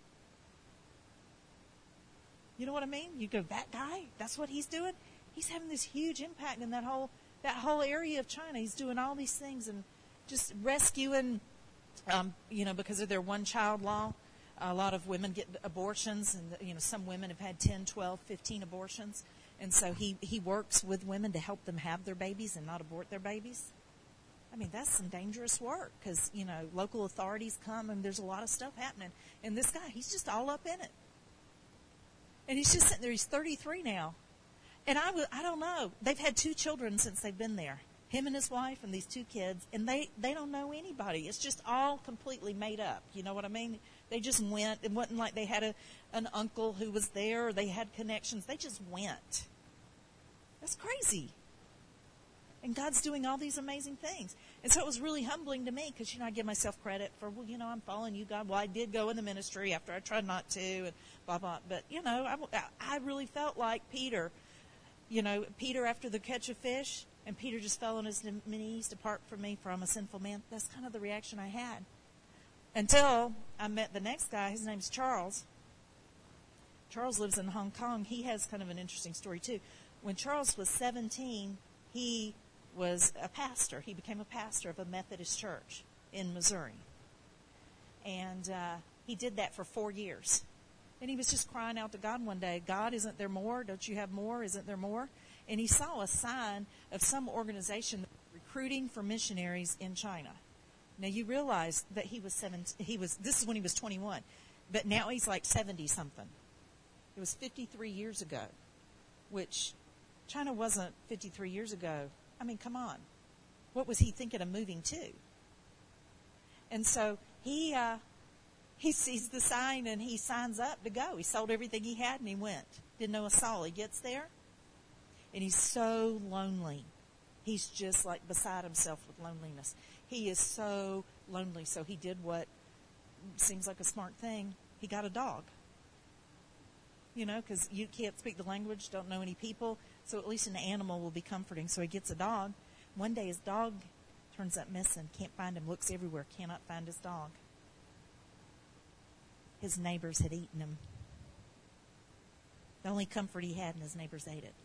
B: You know what I mean? You go, that guy? That's what he's doing? He's having this huge impact in that whole, that whole area of China. He's doing all these things and just rescuing, um, you know, because of their one-child law. A lot of women get abortions, and, you know, some women have had ten, twelve, fifteen abortions. And so he, he works with women to help them have their babies and not abort their babies. I mean, that's some dangerous work because, you know, local authorities come and there's a lot of stuff happening. And this guy, he's just all up in it. And he's just sitting there. He's thirty-three now. And I, w- I don't know. They've had two children since they've been there, him and his wife and these two kids, and they, they don't know anybody. It's just all completely made up. You know what I mean? They just went. It wasn't like they had a, an uncle who was there or they had connections. They just went. That's crazy. And God's doing all these amazing things. And so it was really humbling to me because, you know, I give myself credit for, well, you know, I'm following you, God. Well, I did go in the ministry after I tried not to and blah, blah. But, you know, I, I really felt like Peter, you know, Peter after the catch of fish, and Peter just fell on his knees, depart from me, for I'm a sinful man. That's kind of the reaction I had. Until I met the next guy. His name's Charles. Charles lives in Hong Kong. He has kind of an interesting story, too. When Charles was seventeen, he was a pastor. He became a pastor of a Methodist church in Missouri. And uh, he did that for four years. And he was just crying out to God one day, God, isn't there more? Don't you have more? Isn't there more? And he saw a sign of some organization recruiting for missionaries in China. Now, you realize that he was seven, he was, this is when he was twenty-one, but now he's like seventy-something. It was fifty-three years ago, which China wasn't fifty-three years ago. I mean, come on. What was he thinking of moving to? And so he uh, he sees the sign and he signs up to go. He sold everything he had and he went. Didn't know a soul. He gets there and he's so lonely. He's just like beside himself with loneliness. He is so lonely. So he did what seems like a smart thing. He got a dog. You know, because you can't speak the language, don't know any people. So at least an animal will be comforting. So he gets a dog. One day his dog turns up missing. Can't find him. Looks everywhere. Cannot find his dog. His neighbors had eaten him. The only comfort he had, and his neighbors ate it.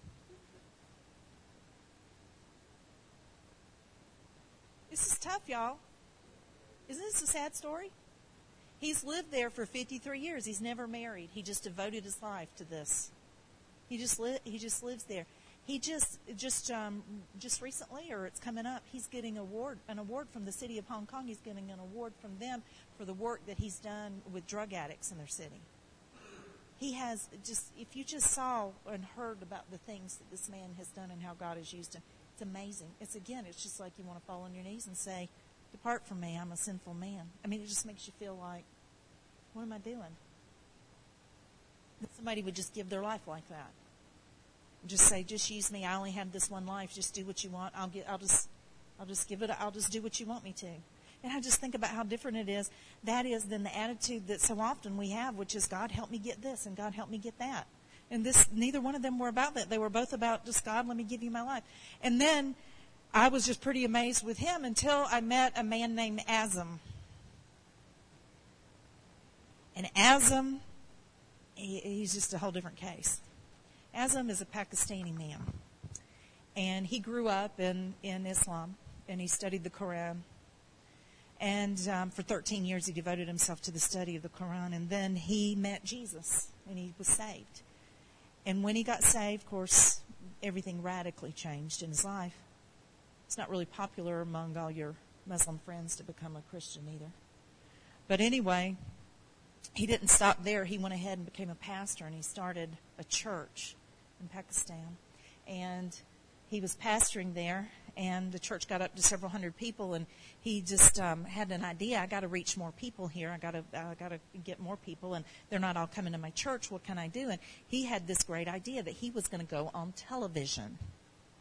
B: This is tough, y'all. Isn't this a sad story? He's lived there for fifty-three years. He's never married. He just devoted his life to this. He just li- he just lives there. He just just um, just recently, or it's coming up, he's getting award an award from the city of Hong Kong. He's getting an award from them for the work that he's done with drug addicts in their city. He has just, if you just saw and heard about the things that this man has done and how God has used him, it's amazing. It's again, it's just like you want to fall on your knees and say, depart from me, I'm a sinful man. I mean, it just makes you feel like, what am I doing? That somebody would just give their life like that. Just say, just use me. I only have this one life. Just do what you want. I'll get. I'll just. I'll just give it. I'll just do what you want me to. And I just think about how different it is. That is than the attitude that so often we have, which is, God, help me get this, and God, help me get that. And this, neither one of them were about that. They were both about just, God, let me give you my life. And then I was just pretty amazed with him until I met a man named Azam. And Azam, he, he's just a whole different case. Azam is a Pakistani man, and he grew up in, in Islam, and he studied the Quran. And um, for thirteen years, he devoted himself to the study of the Quran, and then he met Jesus, and he was saved. And when he got saved, of course, everything radically changed in his life. It's not really popular among all your Muslim friends to become a Christian either. But anyway, he didn't stop there. He went ahead and became a pastor, and he started a church in Pakistan. And he was pastoring there, and the church got up to several hundred people, and he just um, had an idea. I got to reach more people here. I got to I got to get more people, and they're not all coming to my church. What can I do? And he had this great idea that he was going to go on television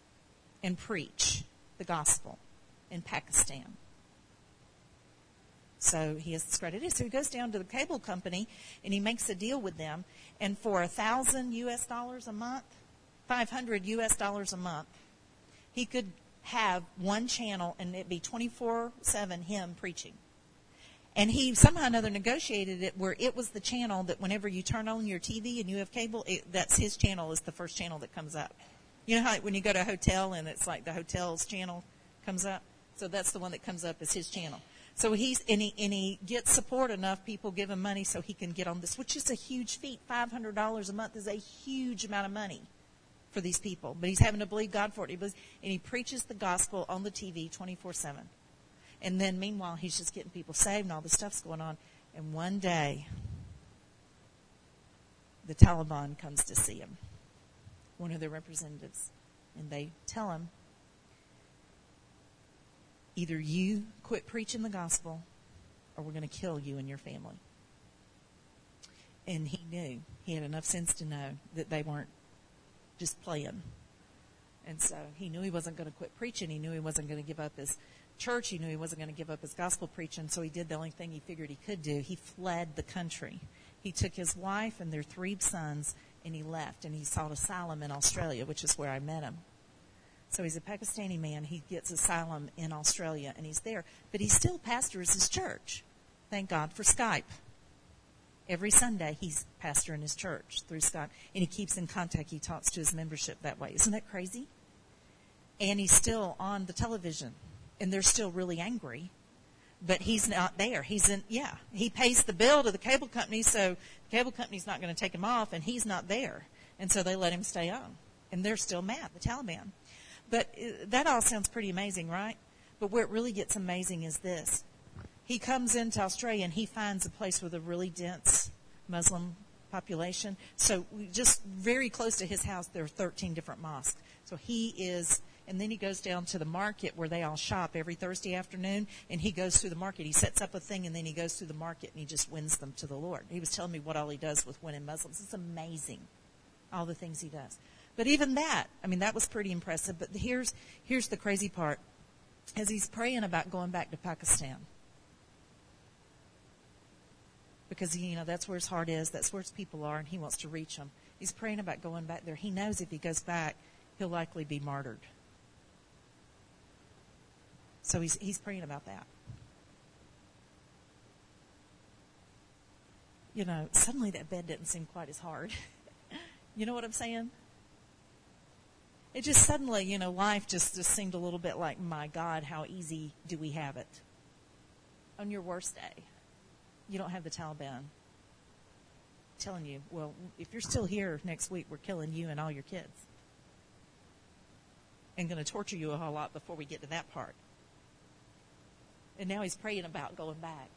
B: and preach the gospel in Pakistan. So he has this credit. So he goes down to the cable company, and he makes a deal with them. And for one thousand U S dollars a month, five hundred U S dollars a month, he could have one channel, and it'd be twenty-four seven him preaching. And he somehow or another negotiated it where it was the channel that whenever you turn on your T V and you have cable, it, that's his channel is the first channel that comes up. You know how when you go to a hotel and it's like the hotel's channel comes up? So that's the one that comes up as his channel. So he's and he, and he gets support enough. People give him money so he can get on this, which is a huge feat. five hundred dollars a month is a huge amount of money for these people. But he's having to believe God for it. He believes, and he preaches the gospel on the T V twenty-four seven. And then meanwhile, he's just getting people saved and all this stuff's going on. And one day, the Taliban comes to see him, one of their representatives. And they tell him, either you quit preaching the gospel or we're going to kill you and your family. And he knew. He had enough sense to know that they weren't just playing. And so he knew he wasn't going to quit preaching. He knew he wasn't going to give up his church. He knew he wasn't going to give up his gospel preaching. So he did the only thing he figured he could do. He fled the country. He took his wife and their three sons, and he left. And he sought asylum in Australia, which is where I met him. So he's a Pakistani man. He gets asylum in Australia, and he's there. But he still pastors his church. Thank God for Skype. Every Sunday, he's pastoring his church through Skype. And he keeps in contact. He talks to his membership that way. Isn't that crazy? And he's still on the television. And they're still really angry. But he's not there. He's in, yeah. He pays the bill to the cable company, so the cable company's not going to take him off, and he's not there. And so they let him stay on. And they're still mad, the Taliban. But that all sounds pretty amazing, right? But where it really gets amazing is this. He comes into Australia and he finds a place with a really dense Muslim population. So just very close to his house, there are thirteen different mosques. So he is, and then he goes down to the market where they all shop every Thursday afternoon, and he goes through the market. He sets up a thing, and then he goes through the market, and he just wins them to the Lord. He was telling me what all he does with winning Muslims. It's amazing, all the things he does. But even that, I mean, that was pretty impressive. But here's here's the crazy part. As he's praying about going back to Pakistan, because, you know, that's where his heart is, that's where his people are, and he wants to reach them. He's praying about going back there. He knows if he goes back, he'll likely be martyred. So he's he's praying about that. You know, suddenly that bed didn't seem quite as hard. You know what I'm saying? It just suddenly, you know, life just, just seemed a little bit like, my God, how easy do we have it? On your worst day, you don't have the Taliban telling you, well, if you're still here next week, we're killing you and all your kids. And going to torture you a whole lot before we get to that part. And now he's praying about going back.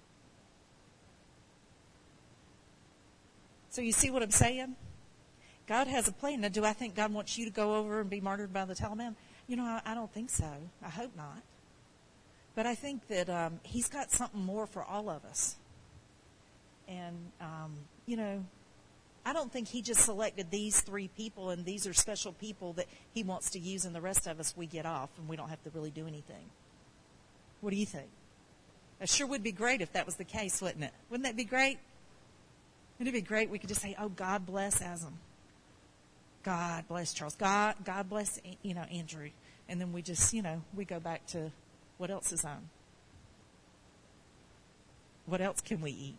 B: So you see what I'm saying? God has a plan. Now, do I think God wants you to go over and be martyred by the Taliban? You know, I, I don't think so. I hope not. But I think that um, he's got something more for all of us. And, um, you know, I don't think he just selected these three people and these are special people that he wants to use, and the rest of us we get off and we don't have to really do anything. What do you think? It sure would be great if that was the case, wouldn't it? Wouldn't that be great? Wouldn't it be great? We could just say, oh, God bless Asm. God bless Charles. God, God bless, you know, Andrew. And then we just, you know, we go back to what else is on. What else can we eat?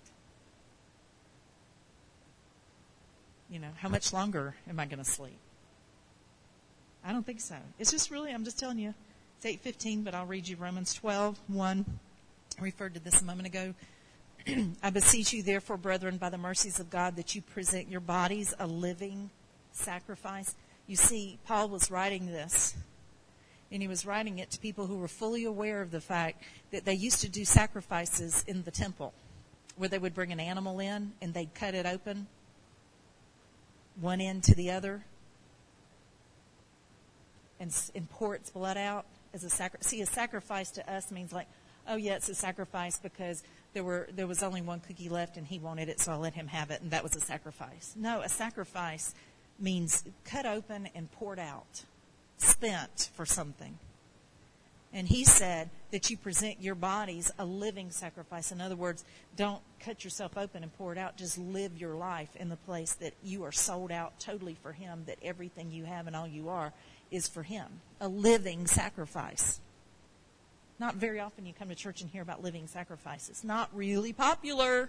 B: You know, how much longer am I going to sleep? I don't think so. It's just really, I'm just telling you, it's eight fifteen, but I'll read you Romans twelve, one. I referred to this a moment ago. I beseech you, therefore, brethren, by the mercies of God, that you present your bodies a living sacrifice. You see, Paul was writing this, and he was writing it to people who were fully aware of the fact that they used to do sacrifices in the temple, where they would bring an animal in, and they'd cut it open, one end to the other, and, and pour its blood out as a sacrifice. See, a sacrifice to us means like, oh yeah, it's a sacrifice because there were there was only one cookie left and he wanted it, so I let him have it, and that was a sacrifice. No, a sacrifice means cut open and poured out, spent for something. And he said that you present your bodies a living sacrifice. In other words, don't cut yourself open and pour it out. Just live your life in the place that you are sold out totally for him, that everything you have and all you are is for him. A living sacrifice. Not very often you come to church and hear about living sacrifices. Not really popular.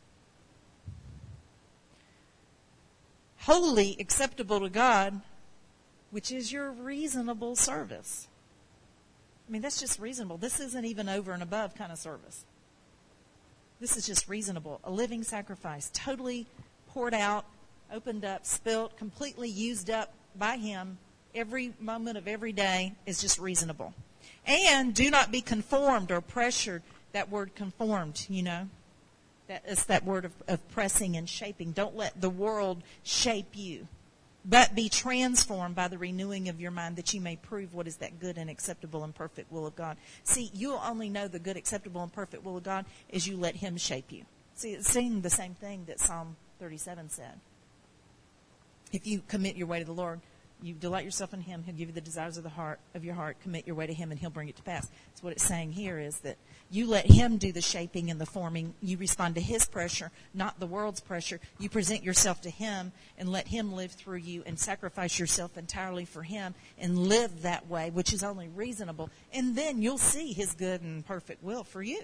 B: Holy, acceptable to God, which is your reasonable service. I mean, that's just reasonable. This isn't even over and above kind of service. This is just reasonable. A living sacrifice, totally poured out, opened up, spilt, completely used up by him. Every moment of every day is just reasonable. And do not be conformed or pressured. That word conformed, you know. That is that word of, of pressing and shaping. Don't let the world shape you. But be transformed by the renewing of your mind, that you may prove what is that good and acceptable and perfect will of God. See, you'll only know the good, acceptable, and perfect will of God as you let him shape you. See, it's saying the same thing that Psalm thirty-seven said. If you commit your way to the Lord, you delight yourself in him, he'll give you the desires of the heart of your heart. Commit your way to him, and he'll bring it to pass. So what it's saying here is that you let him do the shaping and the forming. You respond to his pressure, not the world's pressure. You present yourself to him and let him live through you, and sacrifice yourself entirely for him and live that way, which is only reasonable. And then you'll see his good and perfect will for you.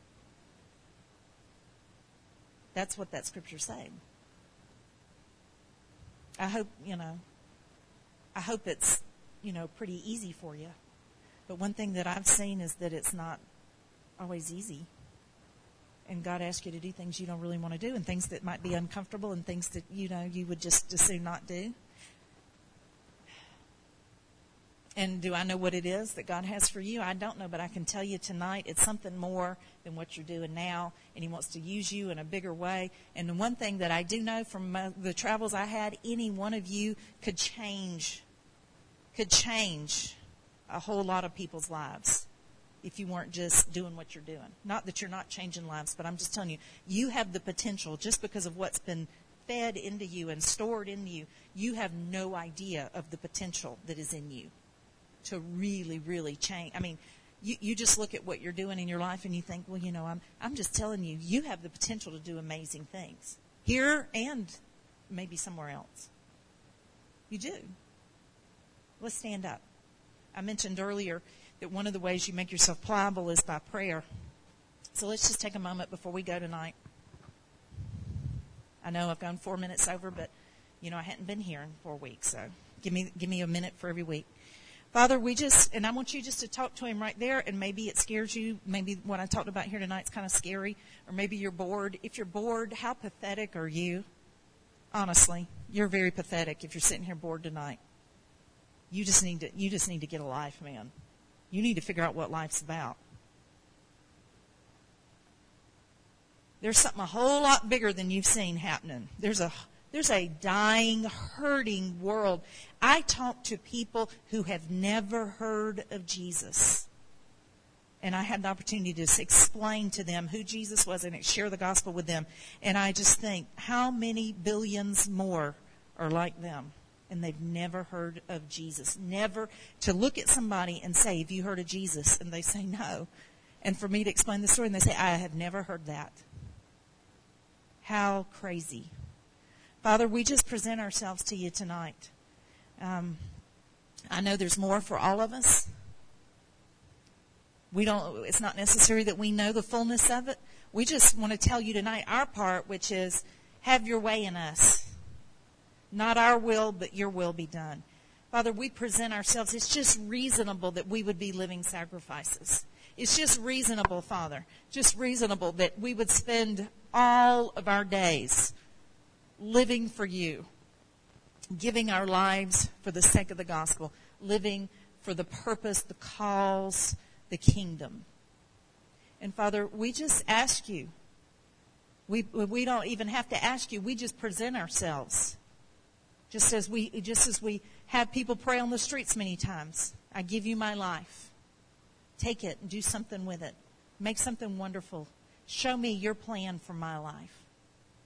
B: That's what that scripture's saying. I hope, you know, I hope it's, you know, pretty easy for you. But one thing that I've seen is that it's not always easy. And God asks you to do things you don't really want to do, and things that might be uncomfortable, and things that, you know, you would just as soon not do. And do I know what it is that God has for you? I don't know, but I can tell you tonight it's something more than what you're doing now, and he wants to use you in a bigger way. And the one thing that I do know from my, the travels I had, any one of you could change, could change a whole lot of people's lives if you weren't just doing what you're doing. Not that you're not changing lives, but I'm just telling you, you have the potential, just because of what's been fed into you and stored into you, you have no idea of the potential that is in you to really, really change. I mean, you, you just look at what you're doing in your life and you think, well, you know, I'm I'm just telling you, you have the potential to do amazing things here and maybe somewhere else. You do. Let's stand up. I mentioned earlier that one of the ways you make yourself pliable is by prayer. So let's just take a moment before we go tonight. I know I've gone four minutes over, but, you know, I hadn't been here in four weeks, so give me give me a minute for every week. Father, we just, and I want you just to talk to him right there, and maybe it scares you. Maybe what I talked about here tonight is kind of scary, or maybe you're bored. If you're bored, how pathetic are you? Honestly, you're very pathetic if you're sitting here bored tonight. You just need to, you just need to get a life, man. You need to figure out what life's about. There's something a whole lot bigger than you've seen happening. There's a There's a dying, hurting world. I talk to people who have never heard of Jesus. And I had the opportunity to explain to them who Jesus was and share the gospel with them. And I just think, how many billions more are like them? And they've never heard of Jesus. Never. To look at somebody and say, have you heard of Jesus? And they say, no. And for me to explain the story, and they say, I have never heard that. How crazy. Father, we just present ourselves to you tonight. Um, I know there's more for all of us. We don't. It's not necessary that we know the fullness of it. We just want to tell you tonight our part, which is, have your way in us. Not our will, but your will be done. Father, we present ourselves. It's just reasonable that we would be living sacrifices. It's just reasonable, Father, just reasonable that we would spend all of our days living for you, giving our lives for the sake of the gospel, living for the purpose, the cause, the kingdom. And Father, we just ask you, we we don't even have to ask you, we just present ourselves. Just as we just as we have people pray on the streets many times. I give you my life. Take it and do something with it. Make something wonderful. Show me your plan for my life.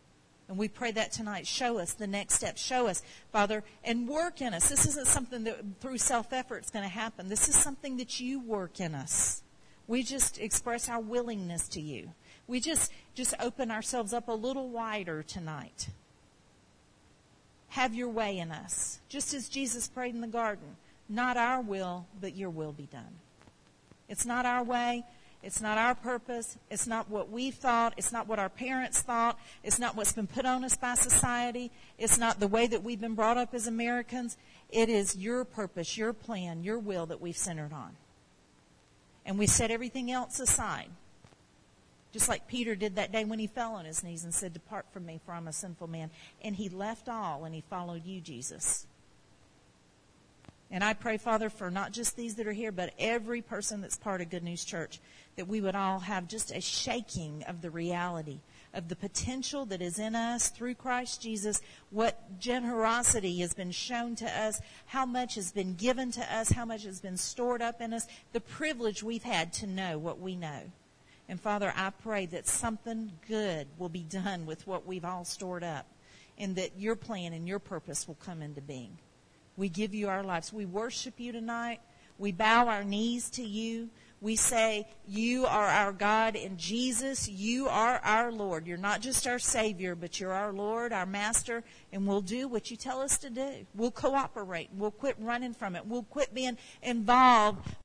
B: And we pray that tonight. Show us the next step. Show us, Father, and work in us. This isn't something that through self-effort is going to happen. This is something that you work in us. We just express our willingness to you. We just, just open ourselves up a little wider tonight. Have your way in us. Just as Jesus prayed in the garden. Not our will, but your will be done. It's not our way. It's not our purpose. It's not what we thought. It's not what our parents thought. It's not what's been put on us by society. It's not the way that we've been brought up as Americans. It is your purpose, your plan, your will that we've centered on. And we set everything else aside. Just like Peter did that day when he fell on his knees and said, "Depart from me, for I'm a sinful man." And he left all and he followed you, Jesus. And I pray, Father, for not just these that are here, but every person that's part of Good News Church, that we would all have just a shaking of the reality of the potential that is in us through Christ Jesus, what generosity has been shown to us, how much has been given to us, how much has been stored up in us, the privilege we've had to know what we know. And Father, I pray that something good will be done with what we've all stored up, and that your plan and your purpose will come into being. We give you our lives. We worship you tonight. We bow our knees to you. We say, you are our God, and Jesus, you are our Lord. You're not just our Savior, but you're our Lord, our Master, and we'll do what you tell us to do. We'll cooperate. We'll quit running from it. We'll quit being involved